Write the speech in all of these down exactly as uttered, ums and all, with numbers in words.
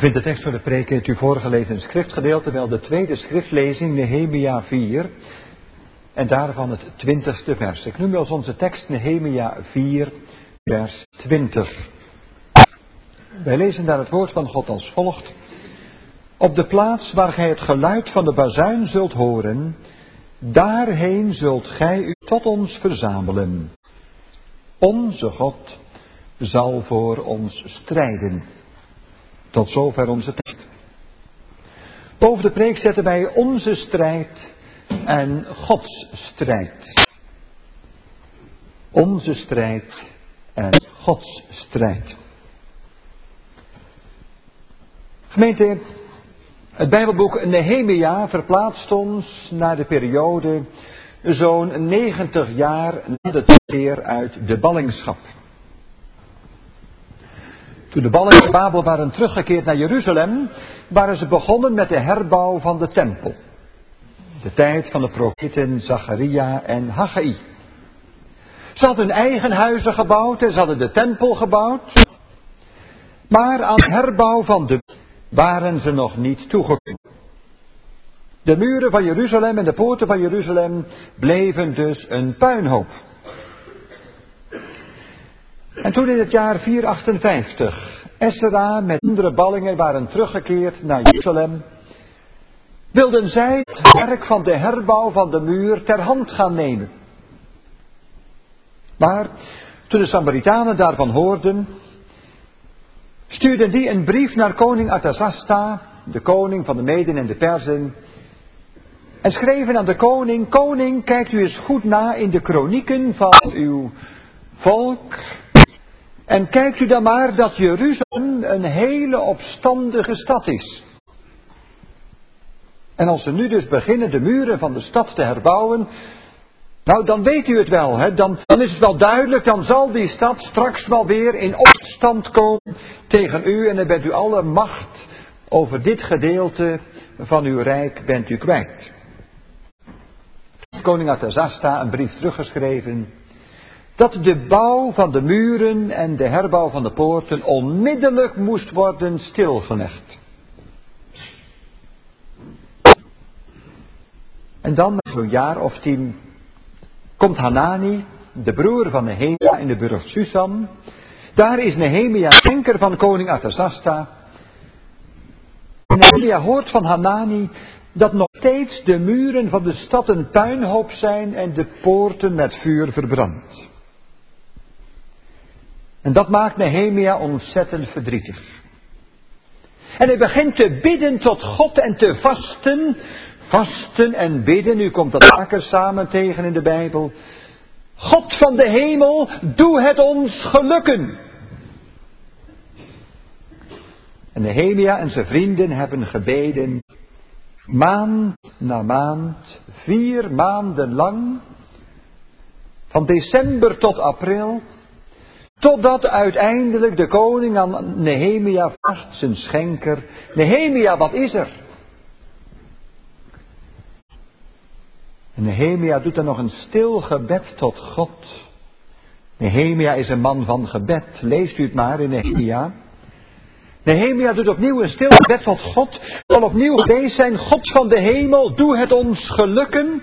vindt de tekst voor de preek in het u voorgelezen schriftgedeelte wel de tweede schriftlezing, Nehemia vier. En daarvan het twintigste vers. Ik noem als onze tekst Nehemia vier, vers twintig. Wij lezen daar het woord van God als volgt. Op de plaats waar gij het geluid van de bazuin zult horen, daarheen zult gij u tot ons verzamelen. Onze God zal voor ons strijden. Tot zover onze tekst. Boven de preek zetten wij onze strijd en Gods strijd. Onze strijd en Gods strijd. Gemeente, het Bijbelboek Nehemia verplaatst ons naar de periode zo'n negentig jaar na de terugkeer uit de ballingschap. Toen de ballingen van Babel waren teruggekeerd naar Jeruzalem, waren ze begonnen met de herbouw van de tempel. De tijd van de profeten Zacharia en Haggai. Ze hadden hun eigen huizen gebouwd en ze hadden de tempel gebouwd. Maar aan de herbouw van de waren ze nog niet toegekomen. De muren van Jeruzalem en de poorten van Jeruzalem bleven dus een puinhoop. En toen in het jaar vierhonderdachtenvijftig Esra met andere ballingen waren teruggekeerd naar Jeruzalem, wilden zij het werk van de herbouw van de muur ter hand gaan nemen. Maar toen de Samaritanen daarvan hoorden, stuurden die een brief naar koning Artasasta, de koning van de Meden en de Perzen, en schreven aan de koning: Koning, kijkt u eens goed na in de kronieken van uw volk, en kijkt u dan maar dat Jeruzalem een hele opstandige stad is. En als ze nu dus beginnen de muren van de stad te herbouwen, nou dan weet u het wel, hè? Dan, dan is het wel duidelijk, dan zal die stad straks wel weer in opstand komen tegen u en dan bent u alle macht over dit gedeelte van uw rijk bent u kwijt. Koning Artasasta een brief teruggeschreven dat de bouw van de muren en de herbouw van de poorten onmiddellijk moest worden stilgelegd. En dan, na zo'n jaar of tien, komt Hanani, de broer van Nehemia in de burcht Susam. Daar is Nehemia schenker van koning Artasasta. En Nehemia hoort van Hanani dat nog steeds de muren van de stad een puinhoop zijn en de poorten met vuur verbrand. En dat maakt Nehemia ontzettend verdrietig. En hij begint te bidden tot God en te vasten. Vasten en bidden, u komt dat vaker samen tegen in de Bijbel. God van de hemel, doe het ons gelukken. En Nehemia en zijn vrienden hebben gebeden, maand na maand, vier maanden lang, van december tot april, totdat uiteindelijk de koning aan Nehemia vraagt, zijn schenker: Nehemia, wat is er? En Nehemia doet dan nog een stil gebed tot God. Nehemia is een man van gebed. Leest u het maar in Nehemia. Nehemia doet opnieuw een stil gebed tot God. Zal opnieuw geweest zijn: God van de hemel, doe het ons gelukken.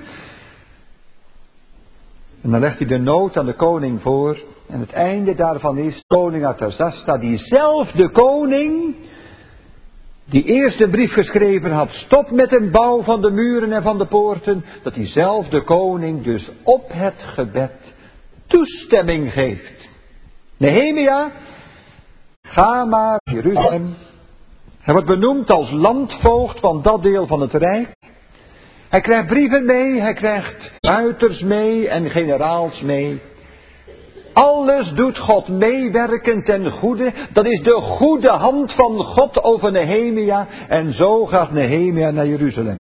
En dan legt hij de nood aan de koning voor. En het einde daarvan is koning Artasasta, diezelfde koning die eerst een brief geschreven had: stop met de bouw van de muren en van de poorten. Dat diezelfde koning dus op het gebed toestemming geeft. Nehemia, ga maar naar Jeruzalem. Hij wordt benoemd als landvoogd van dat deel van het rijk. Hij krijgt brieven mee, hij krijgt ruiters mee en generaals mee. Alles doet God meewerken ten goede. Dat is de goede hand van God over Nehemia. En zo gaat Nehemia naar Jeruzalem.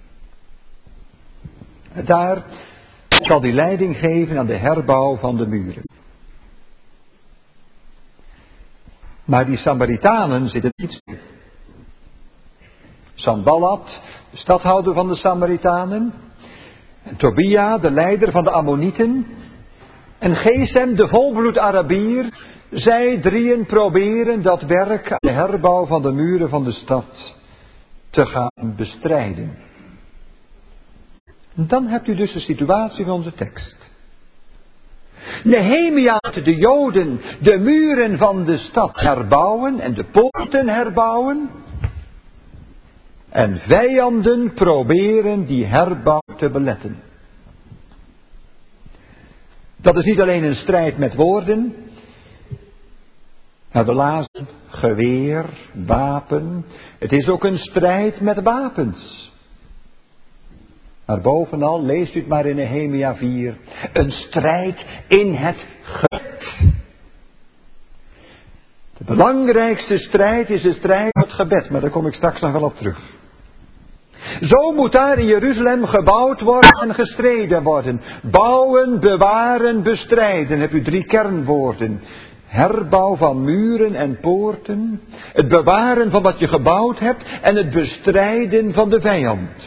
Daar zal hij leiding geven aan de herbouw van de muren. Maar die Samaritanen zitten niet stil. Sanballat, de stadhouder van de Samaritanen. En Tobia, de leider van de Ammonieten. En Gesem, de volbloed Arabier, Zij drieën proberen dat werk aan de herbouw van de muren van de stad te gaan bestrijden. Dan hebt u dus de situatie van onze tekst. Nehemia laat de Joden de muren van de stad herbouwen en de poorten herbouwen. En vijanden proberen die herbouw te beletten. Dat is niet alleen een strijd met woorden. Maar we lazen geweer, wapen. Het is ook een strijd met wapens. Maar bovenal, leest u het maar in Nehemia vier. Een strijd in het gebed. De belangrijkste strijd is de strijd met het gebed. Maar daar kom ik straks nog wel op terug. Zo moet daar in Jeruzalem gebouwd worden en gestreden worden. Bouwen, bewaren, bestrijden. Heb u drie kernwoorden. Herbouw van muren en poorten. Het bewaren van wat je gebouwd hebt. En het bestrijden van de vijand.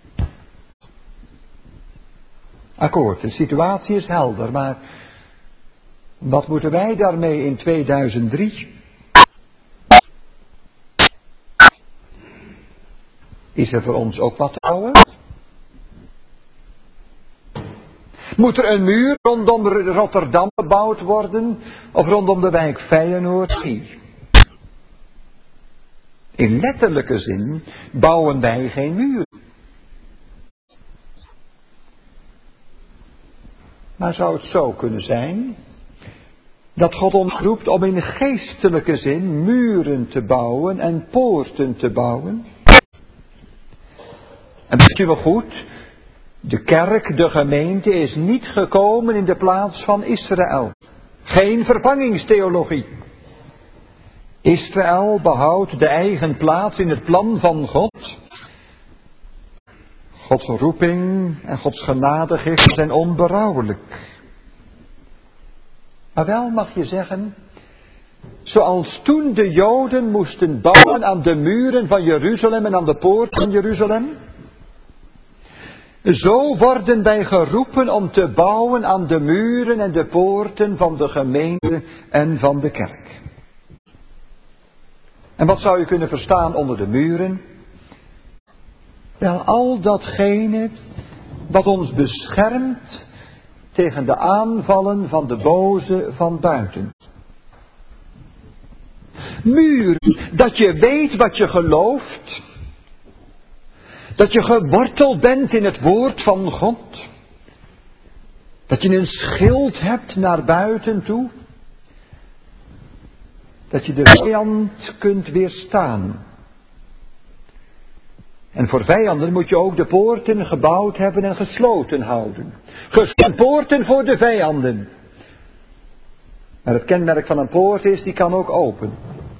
Akkoord, de situatie is helder. Maar wat moeten wij daarmee in tweeduizend drie? Is er voor ons ook wat te bouwen? Moet er een muur rondom Rotterdam gebouwd worden? Of rondom de wijk Feyenoord? Nee. In letterlijke zin bouwen wij geen muur. Maar zou het zo kunnen zijn dat God ons roept om in geestelijke zin muren te bouwen en poorten te bouwen? En weet u wel goed, de kerk, de gemeente is niet gekomen in de plaats van Israël. Geen vervangingstheologie. Israël behoudt de eigen plaats in het plan van God. Gods roeping en Gods genadegiften zijn onberouwelijk. Maar wel mag je zeggen, zoals toen de Joden moesten bouwen aan de muren van Jeruzalem en aan de poort van Jeruzalem, zo worden wij geroepen om te bouwen aan de muren en de poorten van de gemeente en van de kerk. En wat zou je kunnen verstaan onder de muren? Wel, al datgene wat ons beschermt tegen de aanvallen van de boze van buiten. Muren, dat je weet wat je gelooft. Dat je geworteld bent in het woord van God. Dat je een schild hebt naar buiten toe. Dat je de vijand kunt weerstaan. En voor vijanden moet je ook de poorten gebouwd hebben en gesloten houden. Gesloten poorten voor de vijanden. Maar het kenmerk van een poort is, die kan ook open.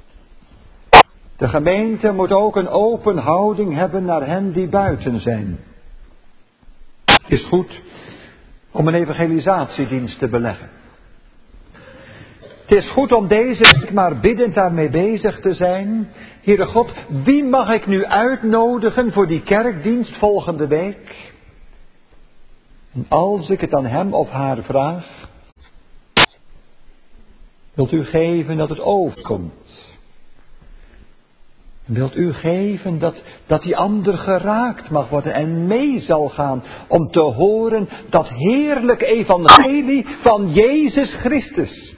De gemeente moet ook een open houding hebben naar hen die buiten zijn. Het is goed om een evangelisatiedienst te beleggen. Het is goed om deze week maar biddend daarmee bezig te zijn. Heere God, wie mag ik nu uitnodigen voor die kerkdienst volgende week? En als ik het aan hem of haar vraag, wilt u geven dat het overkomt? Wilt u geven dat, dat die ander geraakt mag worden en mee zal gaan om te horen dat heerlijk evangelie van Jezus Christus.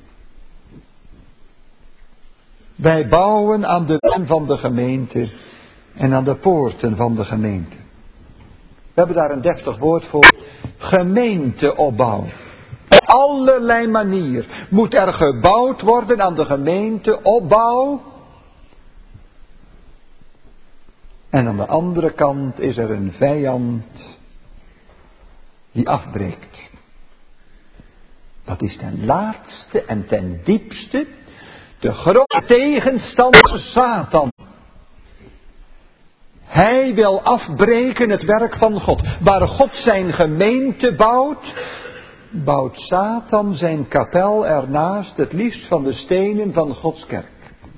Wij bouwen aan de muren van de gemeente en aan de poorten van de gemeente. We hebben daar een deftig woord voor. Gemeenteopbouw. Op allerlei manier moet er gebouwd worden aan de gemeenteopbouw. En aan de andere kant is er een vijand die afbreekt. Dat is ten laatste en ten diepste de grote tegenstander Satan. Hij wil afbreken het werk van God. Waar God zijn gemeente bouwt, bouwt Satan zijn kapel ernaast, het liefst van de stenen van Gods kerk.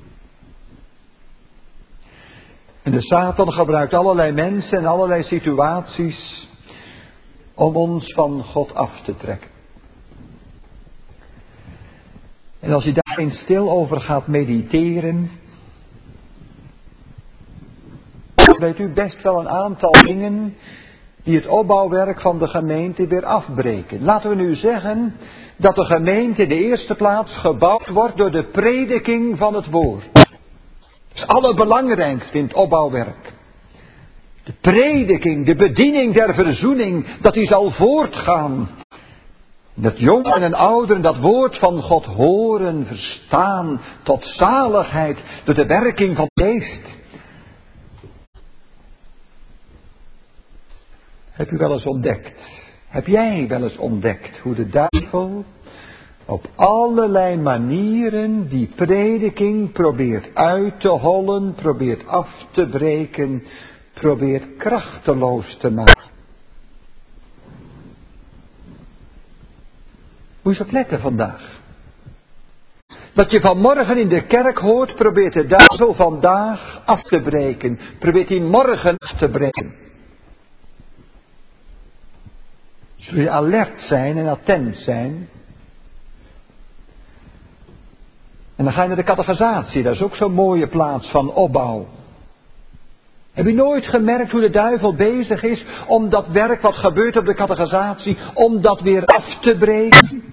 En de Satan gebruikt allerlei mensen en allerlei situaties om ons van God af te trekken. En als je daar eens stil over gaat mediteren, dan weet u best wel een aantal dingen die het opbouwwerk van de gemeente weer afbreken. Laten we nu zeggen dat de gemeente in de eerste plaats gebouwd wordt door de prediking van het woord. Dat is het allerbelangrijkste in het opbouwwerk. De prediking, de bediening der verzoening, dat die zal voortgaan. Dat jongeren en ouderen dat woord van God horen, verstaan, tot zaligheid door de werking van de geest. Heb u wel eens ontdekt, heb jij wel eens ontdekt hoe de duivel op allerlei manieren die prediking probeert uit te hollen, probeert af te breken, probeert krachteloos te maken? Moet je eens opletten vandaag. Wat je vanmorgen in de kerk hoort, probeert de duivel vandaag af te breken. Probeert hij morgen af te breken. Zul je alert zijn en attent zijn. En dan ga je naar de catechisatie, dat is ook zo'n mooie plaats van opbouw. Heb je nooit gemerkt hoe de duivel bezig is om dat werk wat gebeurt op de catechisatie, om dat weer af te breken?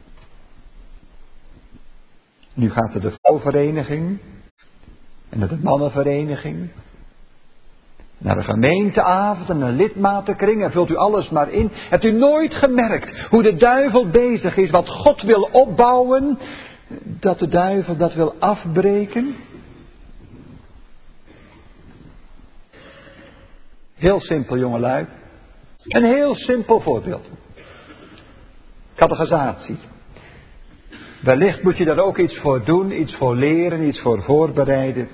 Nu gaat er de vrouwvereniging en naar de mannenvereniging, naar de gemeenteavond en een lidmatenkring en vult u alles maar in. Hebt u nooit gemerkt hoe de duivel bezig is, wat God wil opbouwen, dat de duivel dat wil afbreken? Heel simpel, jongelui. Een heel simpel voorbeeld. Catechisatie. Wellicht moet je daar ook iets voor doen, iets voor leren, iets voor voorbereiden.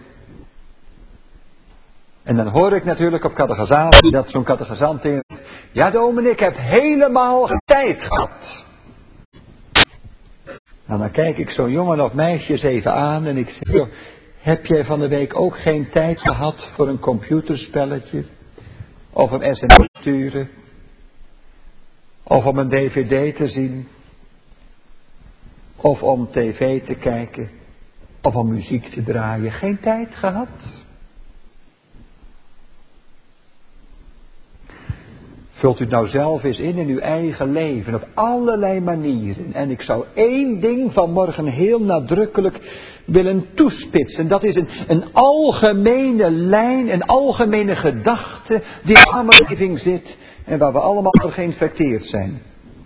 En dan hoor ik natuurlijk op catechisatie dat zo'n catechisant zegt: ja, dominee, ik heb helemaal geen tijd gehad. Nou, dan kijk ik zo'n jongen of meisje eens even aan en ik zeg: joh, heb jij van de week ook geen tijd gehad voor een computerspelletje? Of een sms sturen? Of om een dvd te zien? Of om tv te kijken? Of om muziek te draaien? Geen tijd gehad? Vult u het nou zelf eens in in uw eigen leven, op allerlei manieren. En ik zou één ding vanmorgen heel nadrukkelijk willen toespitsen. Dat is een, een algemene lijn, een algemene gedachte die in de samenleving zit en waar we allemaal door geïnfecteerd zijn.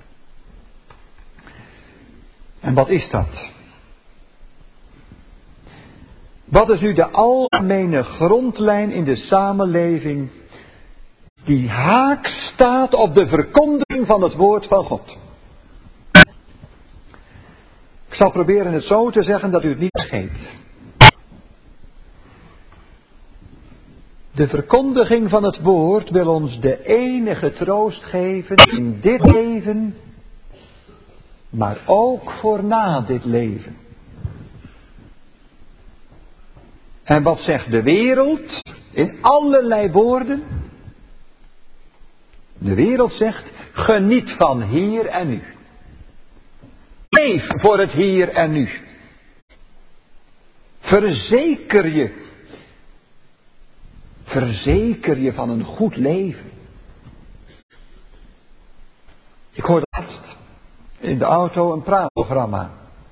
En wat is dat? Wat is nu de algemene grondlijn in de samenleving die haak staat op de verkondiging van het woord van God? Ik zal proberen het zo te zeggen dat u het niet vergeet. De verkondiging van het woord wil ons de enige troost geven in dit leven, maar ook voor na dit leven. En wat zegt de wereld in allerlei woorden? De wereld zegt: geniet van hier en nu. Leef voor het hier en nu. Verzeker je. Verzeker je van een goed leven. Ik hoorde laatst in de auto een praatprogramma.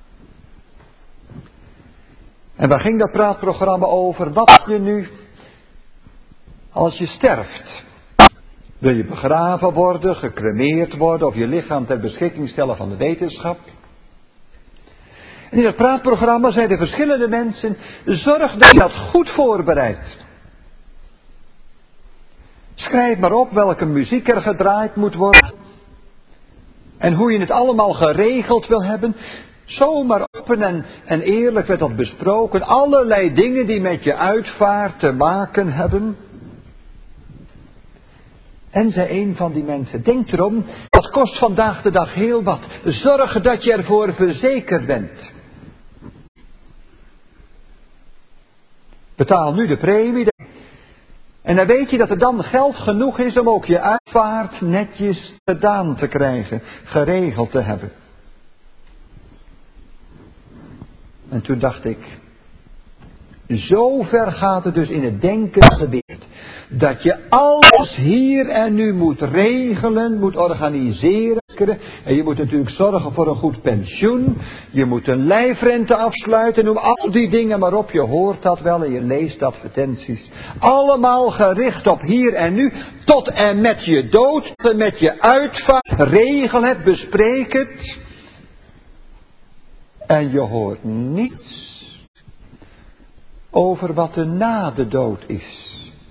En waar ging dat praatprogramma over? Wat je nu als je sterft? Wil je begraven worden, gecremeerd worden of je lichaam ter beschikking stellen van de wetenschap? En in dat praatprogramma zeiden verschillende mensen: zorg dat je dat goed voorbereidt. Schrijf maar op welke muziek er gedraaid moet worden. En hoe je het allemaal geregeld wil hebben. Zomaar open en, en eerlijk werd dat besproken. Allerlei dingen die met je uitvaart te maken hebben. En zei een van die mensen: denk erom, dat kost vandaag de dag heel wat. Zorg dat je ervoor verzekerd bent. Betaal nu de premie. En dan weet je dat er dan geld genoeg is om ook je uitvaart netjes gedaan te krijgen. Geregeld te hebben. En toen dacht ik, zo ver gaat het dus in het denken gebeurd. Dat je alles hier en nu moet regelen, moet organiseren. En je moet natuurlijk zorgen voor een goed pensioen. Je moet een lijfrente afsluiten. Noem al die dingen maar op. Je hoort dat wel en je leest advertenties. Allemaal gericht op hier en nu. Tot en met je dood. Tot en met je uitvaart. Regel het, bespreek het. En je hoort niets over wat er na de dood is.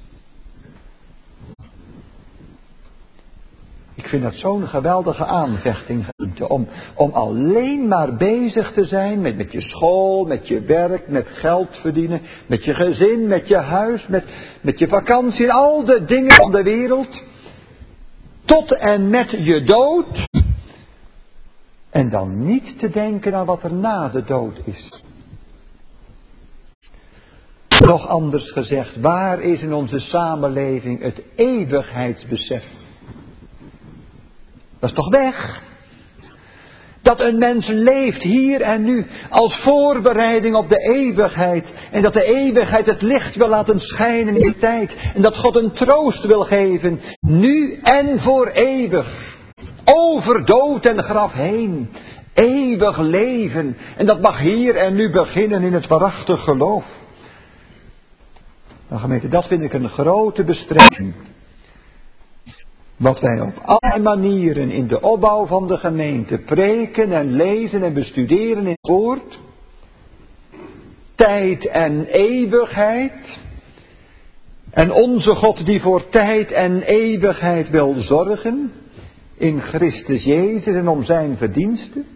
Ik vind dat zo'n geweldige aanvechting om, om alleen maar bezig te zijn met, met je school, met je werk, met geld verdienen, met je gezin, met je huis, met, met je vakantie, al de dingen van de wereld. Tot en met je dood. En dan niet te denken aan wat er na de dood is. Nog anders gezegd, waar is in onze samenleving het eeuwigheidsbesef? Dat is toch weg? Dat een mens leeft hier en nu als voorbereiding op de eeuwigheid. En dat de eeuwigheid het licht wil laten schijnen in de tijd. En dat God een troost wil geven, nu en voor eeuwig. Over dood en graf heen. Eeuwig leven. En dat mag hier en nu beginnen in het waarachtig geloof. Nou gemeente, dat vind ik een grote bestreving. Wat wij op alle manieren in de opbouw van de gemeente preken en lezen en bestuderen in het woord. Tijd en eeuwigheid. En onze God die voor tijd en eeuwigheid wil zorgen. In Christus Jezus en om zijn verdiensten.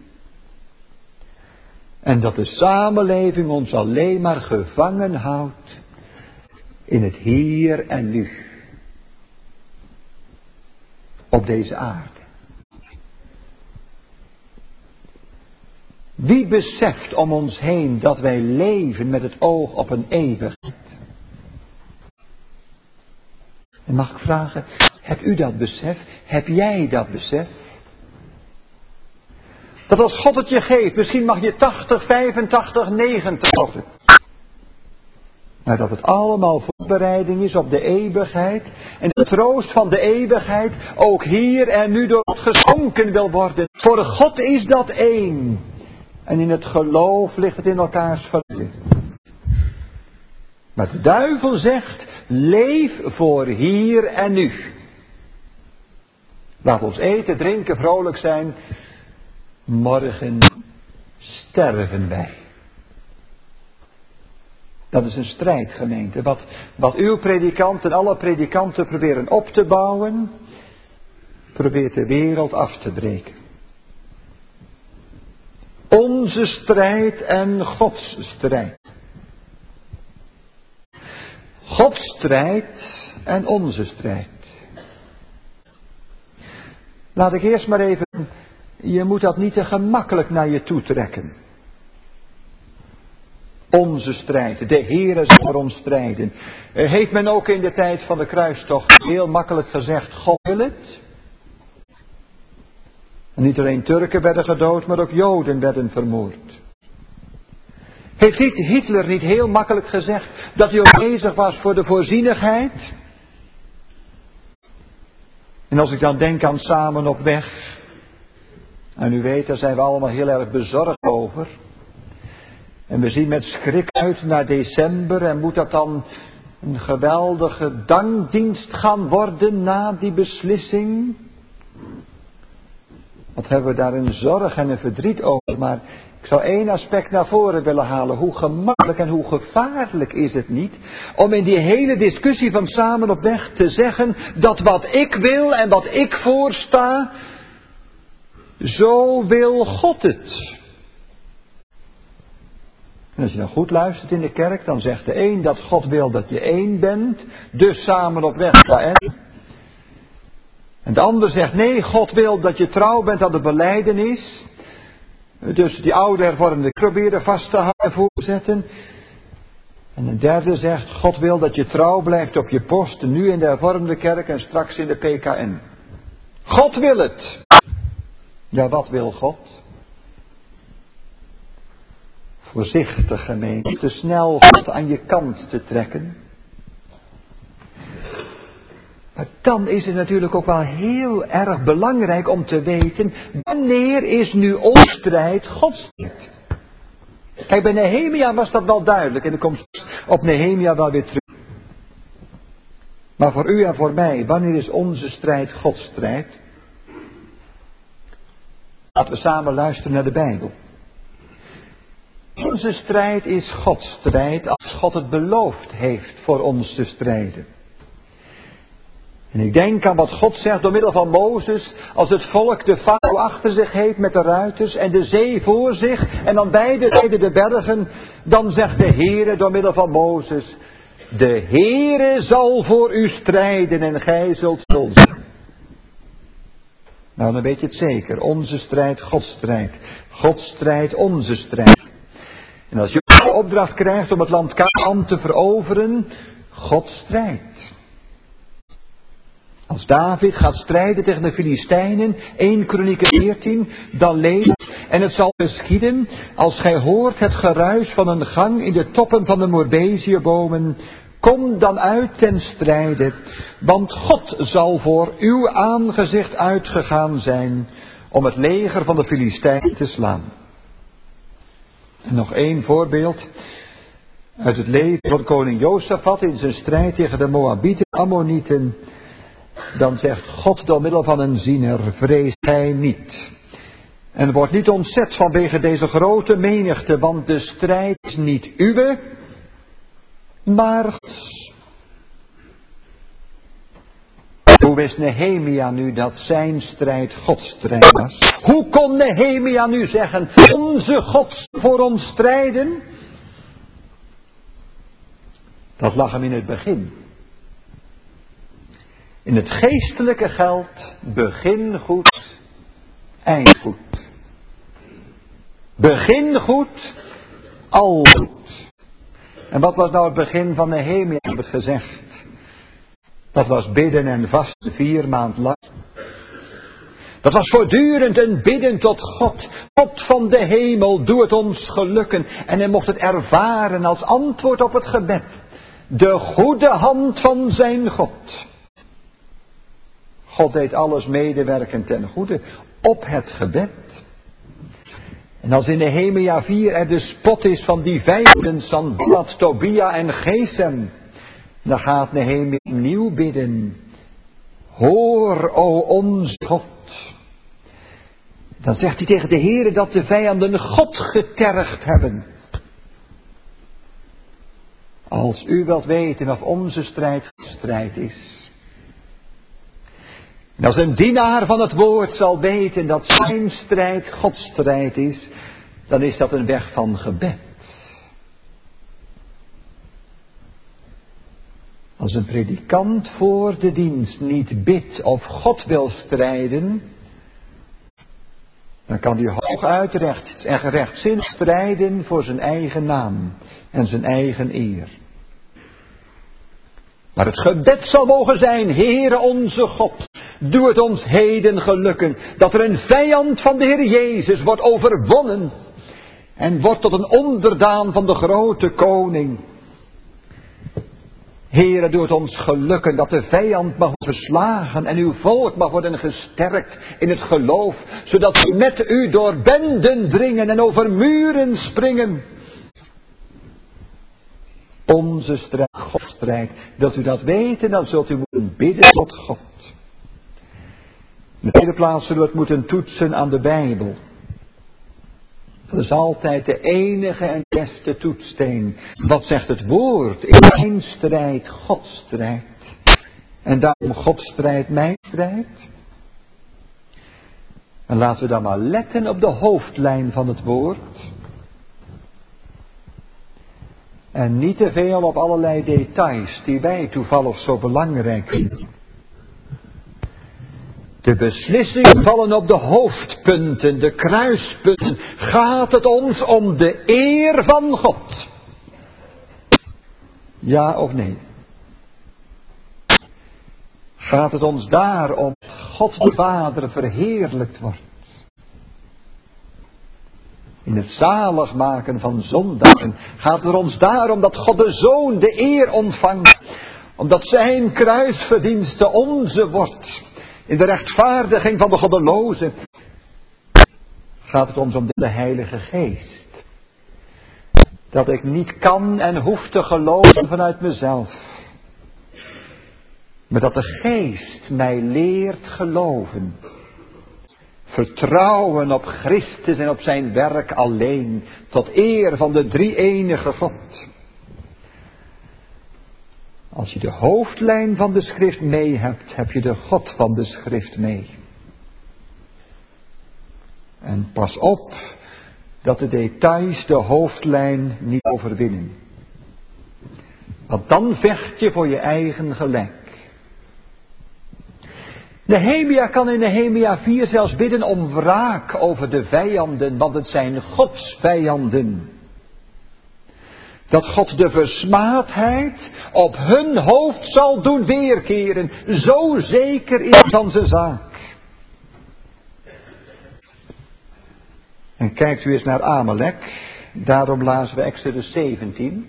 En dat de samenleving ons alleen maar gevangen houdt in het hier en nu. Op deze aarde. Wie beseft om ons heen dat wij leven met het oog op een eeuwigheid? En mag ik vragen, hebt u dat besef? Heb jij dat besef? Dat als God het je geeft, misschien mag je tachtig, vijfentachtig, negentig worden. Maar dat het allemaal voorbereiding is op de eeuwigheid. En de troost van de eeuwigheid ook hier en nu door God geschonken wil worden. Voor God is dat één. En in het geloof ligt het in elkaars familie. Maar de duivel zegt, leef voor hier en nu. Laat ons eten, drinken, vrolijk zijn. Morgen sterven wij. Dat is een strijd, gemeente. Wat, wat uw predikant en alle predikanten proberen op te bouwen, probeert de wereld af te breken. Onze strijd en Gods strijd. Gods strijd en onze strijd. Laat ik eerst maar even, je moet dat niet te gemakkelijk naar je toe trekken. Onze strijd, de Heere zal voor ons strijden. Heeft men ook in de tijd van de kruistocht heel makkelijk gezegd, God wil het. En niet alleen Turken werden gedood, maar ook Joden werden vermoord. Heeft Hitler niet heel makkelijk gezegd dat hij ook bezig was voor de voorzienigheid? En als ik dan denk aan Samen op weg. En u weet, daar zijn we allemaal heel erg bezorgd over. En we zien met schrik uit naar december. En moet dat dan een geweldige dankdienst gaan worden na die beslissing? Wat hebben we daar een zorg en een verdriet over. Maar ik zou één aspect naar voren willen halen. Hoe gemakkelijk en hoe gevaarlijk is het niet om in die hele discussie van Samen op weg te zeggen dat wat ik wil en wat ik voorsta, zo wil God het. En als je dan goed luistert in de kerk, dan zegt de een dat God wil dat je één bent, dus samen op weg ga en. En de ander zegt nee, God wil dat je trouw bent aan de belijdenis. Dus die oude hervormde proberen vast te houden en voortzetten. En een derde zegt, God wil dat je trouw blijft op je post, nu in de hervormde kerk en straks in de P K N. God wil het. Ja, wat wil God? Voorzichtig, gemeente, te snel God aan je kant te trekken. Maar dan is het natuurlijk ook wel heel erg belangrijk om te weten, wanneer is nu onze strijd Gods strijd? Kijk, bij Nehemia was dat wel duidelijk en ik kom op Nehemia wel weer terug. Maar voor u en voor mij, wanneer is onze strijd Gods strijd? Laten we samen luisteren naar de Bijbel. Onze strijd is Gods strijd als God het beloofd heeft voor ons te strijden. En ik denk aan wat God zegt door middel van Mozes, als het volk de farao achter zich heeft met de ruiters en de zee voor zich en dan beide zijden de bergen, dan zegt de Heere door middel van Mozes, de Heere zal voor u strijden en gij zult stil zijn. Nou, dan weet je het zeker. Onze strijd, Gods strijd. Gods strijd, onze strijd. En als je de opdracht krijgt om het land Kanaan te veroveren, God strijdt. Als David gaat strijden tegen de Filistijnen, eerste Kronieken veertien, dan leest, en het zal geschieden, als gij hoort het geruis van een gang in de toppen van de Moerbeziëbomen, kom dan uit ten strijde, want God zal voor uw aangezicht uitgegaan zijn om het leger van de Filistijnen te slaan. En nog één voorbeeld uit het leven van koning Josafat in zijn strijd tegen de Moabieten en Ammonieten. Dan zegt God door middel van een ziener, vrees gij niet. En wordt niet ontzet vanwege deze grote menigte, want de strijd is niet uwe, maar Gods. Hoe wist Nehemia nu dat zijn strijd Gods strijd was? Hoe kon Nehemia nu zeggen, onze God voor ons strijden? Dat lag hem in het begin. In het geestelijke geldt, begin goed, eind goed. Begin goed, al goed. En wat was nou het begin van Nehemia, heb het gezegd? Dat was bidden en vasten vier maanden lang. Dat was voortdurend een bidden tot God. God van de hemel, doe het ons gelukken. En hij mocht het ervaren als antwoord op het gebed. De goede hand van zijn God. God deed alles medewerkend ten goede op het gebed. En als in Nehemia vier er de spot is van die vijanden, Sanballat, Tobia en Gesem, dan gaat Nehemia opnieuw bidden. Hoor, o onze God. Dan zegt hij tegen de Heere dat de vijanden God getergd hebben. Als u wilt weten of onze strijd strijd is. En als een dienaar van het woord zal weten dat zijn strijd Gods strijd is, dan is dat een weg van gebed. Als een predikant voor de dienst niet bidt of God wil strijden, dan kan hij hooguit recht en gerechtzinnig strijden voor zijn eigen naam en zijn eigen eer. Maar het gebed zal mogen zijn, Heere onze God, doe het ons heden gelukken, dat er een vijand van de Heer Jezus wordt overwonnen en wordt tot een onderdaan van de grote koning. Heere, doe het ons gelukken dat de vijand mag worden verslagen en uw volk mag worden gesterkt in het geloof, zodat we met u door benden dringen en over muren springen. Onze strijd, Gods strijd. Wilt u dat weten, dan zult u moeten bidden tot God. In de tweede plaats zullen we het moeten toetsen aan de Bijbel. Dat is altijd de enige en beste toetssteen. Wat zegt het woord? In mijn strijd, Gods strijd. En daarom Gods strijd, mijn strijd. En laten we dan maar letten op de hoofdlijn van het woord. En niet te veel op allerlei details die wij toevallig zo belangrijk vinden. De beslissingen vallen op de hoofdpunten, de kruispunten. Gaat het ons om de eer van God? Ja of nee? Gaat het ons daarom dat God de Vader verheerlijkt wordt? In het zalig maken van zondagen gaat het ons daarom dat God de Zoon de eer ontvangt. Omdat zijn kruisverdienste onze wordt. In de rechtvaardiging van de goddelozen gaat het ons om de Heilige Geest. Dat ik niet kan en hoef te geloven vanuit mezelf. Maar dat de Geest mij leert geloven. Vertrouwen op Christus en op zijn werk alleen. Tot eer van de drie-enige God. Als je de hoofdlijn van de schrift mee hebt, heb je de God van de schrift mee. En pas op dat de details de hoofdlijn niet overwinnen. Want dan vecht je voor je eigen gelijk. Nehemia kan in Nehemia vier zelfs bidden om wraak over de vijanden, want het zijn Gods vijanden. Dat God de versmaadheid op hun hoofd zal doen weerkeren. Zo zeker is van zijn zaak. En kijkt u eens naar Amalek. Daarom lazen we Exodus zeventien.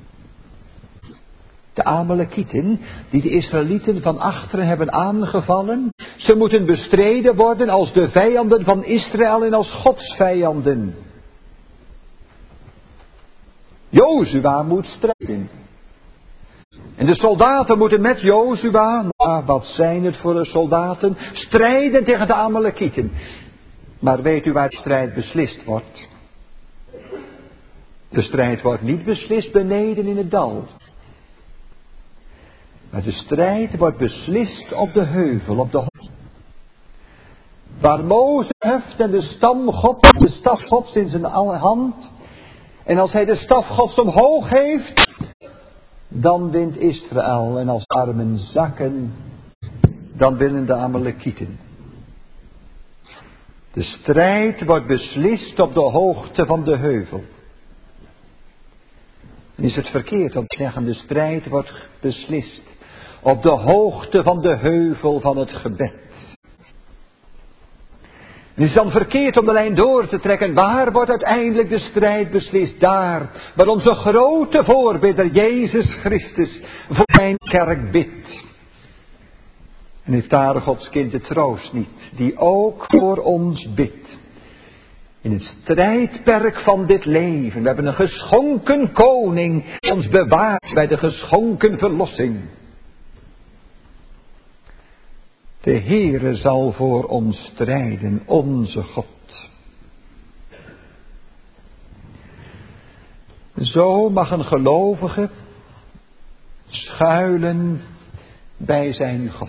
De Amalekieten, die de Israëlieten van achteren hebben aangevallen. Ze moeten bestreden worden als de vijanden van Israël en als Gods vijanden. Jozua moet strijden. En de soldaten moeten met Jozua, nou, wat zijn het voor de soldaten, strijden tegen de Amalekieten. Maar weet u waar de strijd beslist wordt? De strijd wordt niet beslist beneden in het dal. Maar de strijd wordt beslist op de heuvel, op de hoogte. Waar Mozes heft en de stam God, de staf Gods in zijn hand. En als hij de staf Gods omhoog heeft, dan wint Israël. En als armen zakken, dan winnen de Amalekieten. De strijd wordt beslist op de hoogte van de heuvel. En is het verkeerd om te zeggen, de strijd wordt beslist op de hoogte van de heuvel van het gebed. En is het dan verkeerd om de lijn door te trekken? Waar wordt uiteindelijk de strijd beslist? Daar, waar onze grote voorbidder Jezus Christus voor zijn kerk bidt. En heeft daar Gods kind de troost niet, die ook voor ons bidt. In het strijdperk van dit leven. We hebben een geschonken koning, die ons bewaart bij de geschonken verlossing. De Heere zal voor ons strijden, onze God. Zo mag een gelovige schuilen bij zijn God.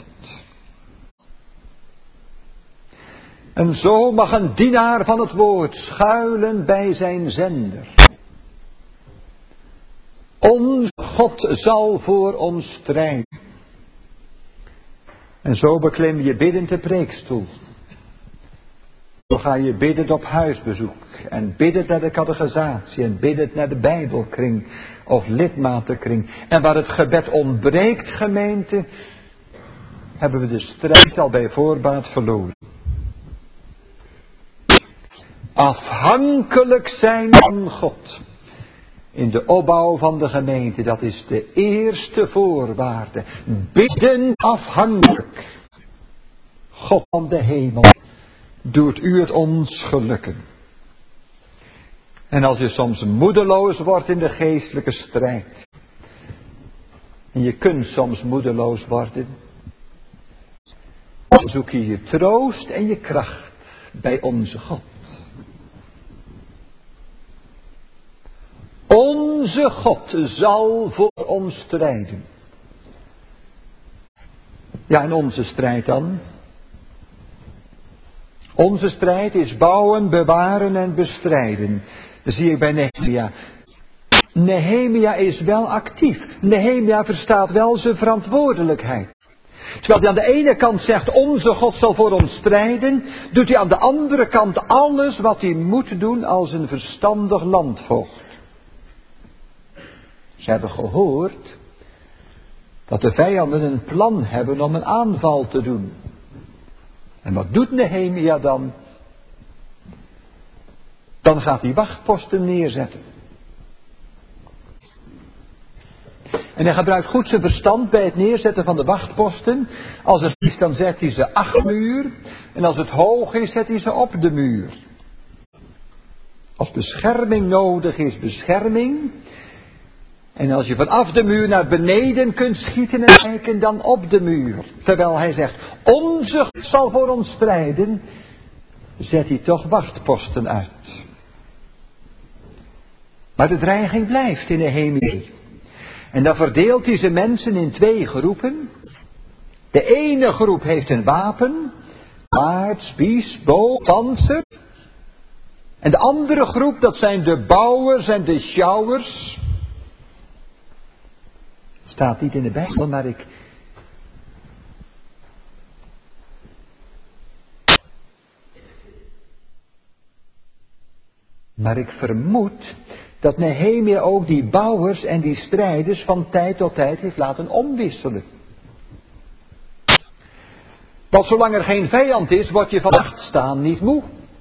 En zo mag een dienaar van het woord schuilen bij zijn zender. Onze God zal voor ons strijden. En zo beklim je biddend de preekstoel. Zo ga je biddend op huisbezoek. En biddend naar de catechisatie. En biddend naar de bijbelkring. Of lidmatenkring. En waar het gebed ontbreekt, gemeente, hebben we de strijd al bij voorbaat verloren. Afhankelijk zijn van God. In de opbouw van de gemeente, dat is de eerste voorwaarde. Bidden afhankelijk. God van de hemel, doet u het ons gelukken. En als je soms moedeloos wordt in de geestelijke strijd. En je kunt soms moedeloos worden. Dan zoek je je troost en je kracht bij onze God. Onze God zal voor ons strijden. Ja, en onze strijd dan? Onze strijd is bouwen, bewaren en bestrijden. Dat zie ik bij Nehemia. Nehemia is wel actief. Nehemia verstaat wel zijn verantwoordelijkheid. Terwijl hij aan de ene kant zegt, onze God zal voor ons strijden, doet hij aan de andere kant alles wat hij moet doen als een verstandig landvoogd. Ze hebben gehoord dat de vijanden een plan hebben om een aanval te doen. En wat doet Nehemia dan? Dan gaat hij wachtposten neerzetten. En hij gebruikt goed zijn verstand bij het neerzetten van de wachtposten. Als het is, dan zet hij ze achter de muur. En als het hoog is, zet hij ze op de muur. Als bescherming nodig is, bescherming. En als je vanaf de muur naar beneden kunt schieten en kijken, dan op de muur. Terwijl hij zegt, onze God zal voor ons strijden, zet hij toch wachtposten uit. Maar de dreiging blijft in Nehemia. En dan verdeelt hij zijn mensen in twee groepen. De ene groep heeft een wapen, paard, spies, boog, pantser. En de andere groep, dat zijn de bouwers en de sjouwers. Staat niet in de Bijbel, maar ik... Maar ik vermoed dat Nehemia ook die bouwers en die strijders van tijd tot tijd heeft laten omwisselen. Want zolang er geen vijand is, word je van acht staan niet moe.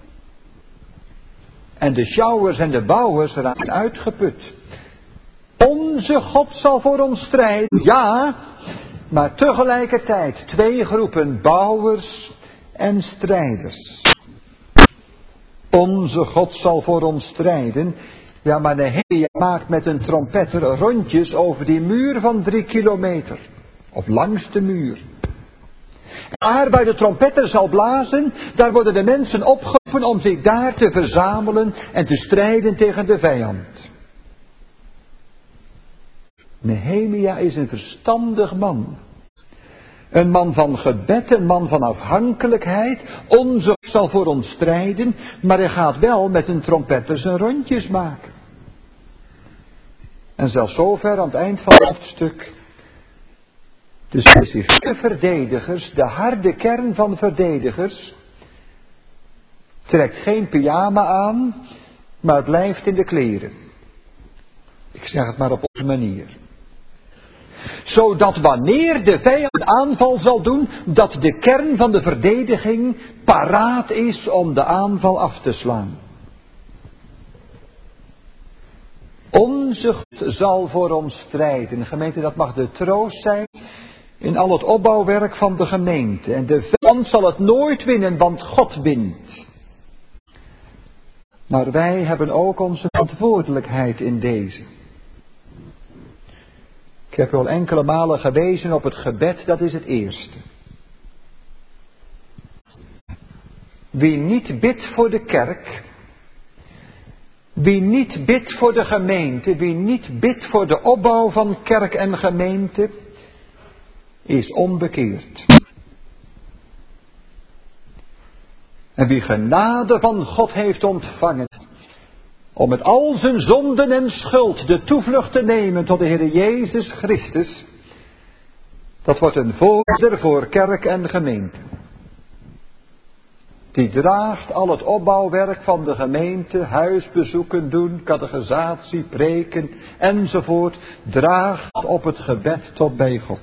En de sjouwers en de bouwers raken uitgeput. Onze God zal voor ons strijden, ja, maar tegelijkertijd twee groepen bouwers en strijders. Onze God zal voor ons strijden. Ja, maar Nehemia maakt met een trompetter rondjes over die muur van drie kilometer. Of langs de muur. En waar bij de trompetter zal blazen, daar worden de mensen opgeroepen om zich daar te verzamelen en te strijden tegen de vijand. Nehemia is een verstandig man. Een man van gebed, een man van afhankelijkheid. Onze God zal voor ons strijden, maar hij gaat wel met een trompetter zijn rondjes maken. En zelfs zover aan het eind van het hoofdstuk. De specifieke verdedigers, de harde kern van verdedigers, trekt geen pyjama aan, maar blijft in de kleren. Ik zeg het maar op onze manier. Zodat wanneer de vijand een aanval zal doen, dat de kern van de verdediging paraat is om de aanval af te slaan. Onze God zal voor ons strijden. Gemeente, dat mag de troost zijn in al het opbouwwerk van de gemeente. En de vijand zal het nooit winnen, want God wint. Maar wij hebben ook onze verantwoordelijkheid in deze. Ik heb u al enkele malen gewezen op het gebed, dat is het eerste. Wie niet bidt voor de kerk, wie niet bidt voor de gemeente, wie niet bidt voor de opbouw van kerk en gemeente, is onbekeerd. En wie genade van God heeft ontvangen, om met al zijn zonden en schuld de toevlucht te nemen tot de Heer Jezus Christus, dat wordt een voorzitter voor kerk en gemeente. Die draagt al het opbouwwerk van de gemeente, huisbezoeken doen, catechisatie, preken enzovoort, draagt op het gebed tot bij God.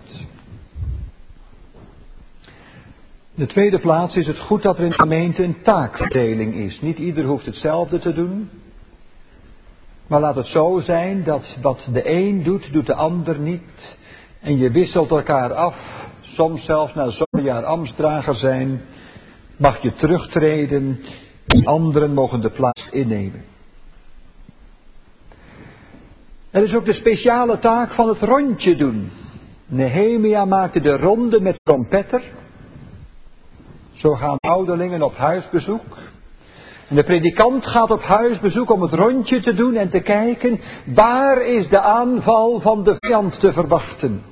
In de tweede plaats is het goed dat er in de gemeente een taakverdeling is. Niet ieder hoeft hetzelfde te doen. Maar laat het zo zijn dat wat de een doet, doet de ander niet. En je wisselt elkaar af. Soms zelfs na zo'n jaar ambtsdrager zijn, mag je terugtreden. En anderen mogen de plaats innemen. Er is ook de speciale taak van het rondje doen. Nehemia maakte de ronde met trompetter. Zo gaan ouderlingen op huisbezoek. En de predikant gaat op huisbezoek om het rondje te doen en te kijken, waar is de aanval van de vijand te verwachten.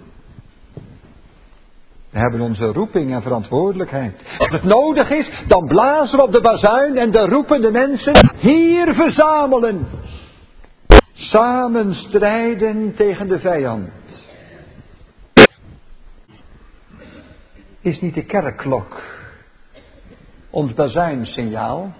We hebben onze roeping en verantwoordelijkheid. Als het nodig is, dan blazen we op de bazuin en dan roepen de mensen, hier verzamelen. Samen strijden tegen de vijand. Is niet de kerkklok ons bazuinsignaal?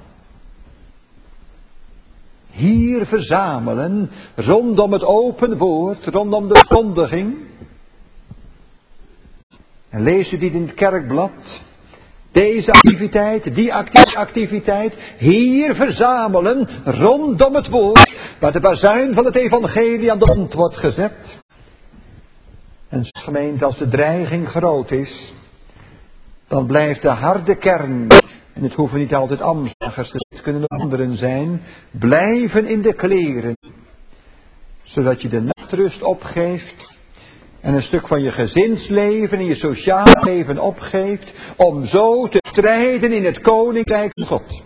Hier verzamelen, rondom het open woord, rondom de verkondiging. En lees u dit in het kerkblad. Deze activiteit, die activiteit, hier verzamelen rondom het woord, waar de bazuin van het evangelie aan de mond wordt gezet. En gemeente, als de dreiging groot is, dan blijft de harde kern, en het hoeven niet altijd ambtenaren, het kunnen anderen zijn, blijven in de kleren, zodat je de nachtrust opgeeft en een stuk van je gezinsleven en je sociaal leven opgeeft, om zo te strijden in het koninkrijk van God.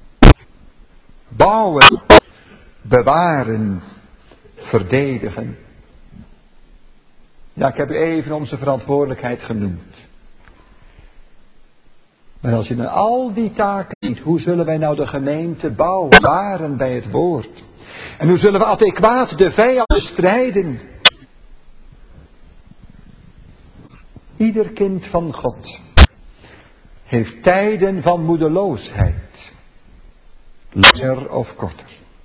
Bouwen, bewaren, verdedigen. Ja, ik heb u even onze verantwoordelijkheid genoemd. Maar als je dan al die taken ziet, hoe zullen wij nou de gemeente bouwen, bewaren bij het woord? En hoe zullen we adequaat de vijand bestrijden? Ieder kind van God heeft tijden van moedeloosheid, langer of korter.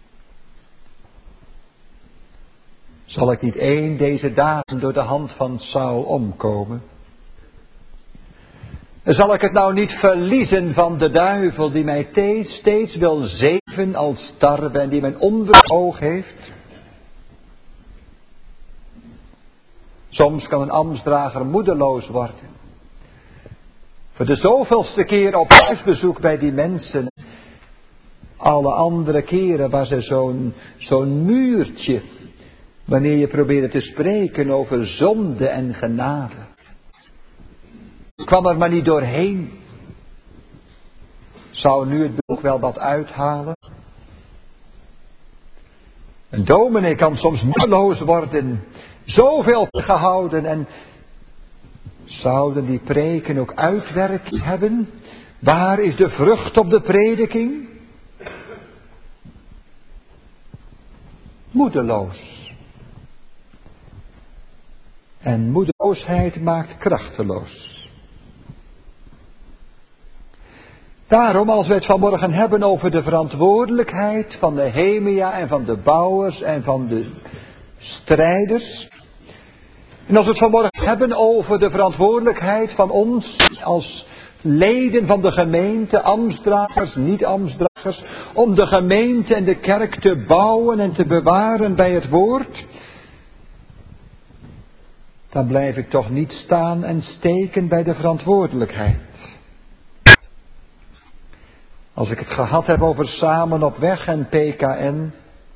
Zal ik niet één deze dagen door de hand van Saul omkomen? Zal ik het nou niet verliezen van de duivel die mij steeds, steeds wil zeven als tarwe en die mijn onder het oog heeft? Soms kan een ambtsdrager moedeloos worden. Voor de zoveelste keer op huisbezoek bij die mensen. Alle andere keren was er zo'n, zo'n muurtje. Wanneer je probeerde te spreken over zonde en genade. Kwam er maar niet doorheen. Zou nu het boek wel wat uithalen? Een dominee kan soms moedeloos worden. Zoveel gehouden en zouden die preken ook uitwerking hebben? Waar is de vrucht op de prediking? Moedeloos. En moedeloosheid maakt krachteloos. Daarom, als we het vanmorgen hebben over de verantwoordelijkheid van Nehemia en van de bouwers en van de strijders. En als we het vanmorgen hebben over de verantwoordelijkheid van ons als leden van de gemeente, ambtsdragers, niet-ambtsdragers, om de gemeente en de kerk te bouwen en te bewaren bij het woord, dan blijf ik toch niet staan en steken bij de verantwoordelijkheid. Als ik het gehad heb over samen op weg en P K N,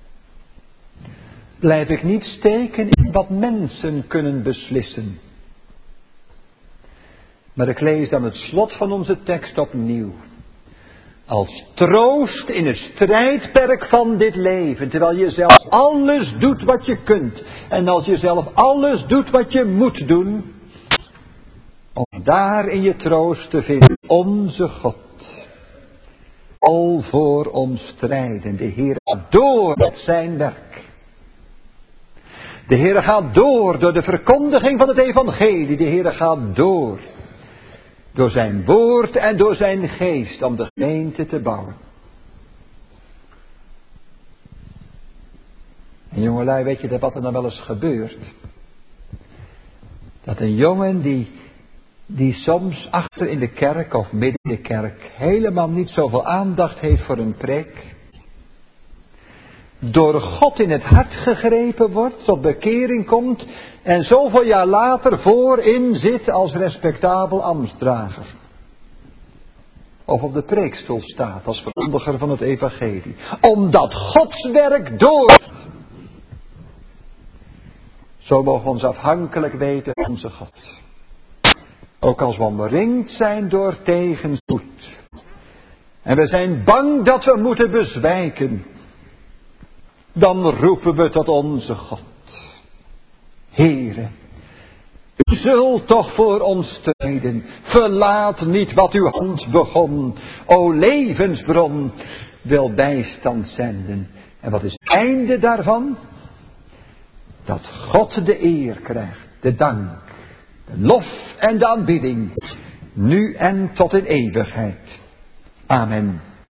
blijf ik niet steken in wat mensen kunnen beslissen. Maar ik lees dan het slot van onze tekst opnieuw. Als troost in het strijdperk van dit leven, terwijl je zelf alles doet wat je kunt. En als je zelf alles doet wat je moet doen, om daar in je troost te vinden, onze God. Al voor ons strijden. De Heer gaat door met zijn werk. De Heer gaat door door de verkondiging van het evangelie. De Heer gaat door. Door zijn woord en door zijn geest om de gemeente te bouwen. En jongelui, weet je wat er dan wel eens gebeurt? Dat een jongen die, die soms achter in de kerk of midden in de kerk helemaal niet zoveel aandacht heeft voor een preek, door God in het hart gegrepen wordt, tot bekering komt en zoveel jaar later voorin zit als respectabel ambtsdrager. Of op de preekstoel staat als verkondiger van het evangelie. Omdat Gods werk doort. Zo mogen we ons afhankelijk weten van onze God. Ook als we omringd zijn door tegenspoed. En we zijn bang dat we moeten bezwijken. Dan roepen we tot onze God. Heere, u zult toch voor ons strijden. Verlaat niet wat uw hand begon. O levensbron, wil bijstand zenden. En wat is het einde daarvan? Dat God de eer krijgt, de dank, de lof en de aanbidding. Nu en tot in eeuwigheid. Amen.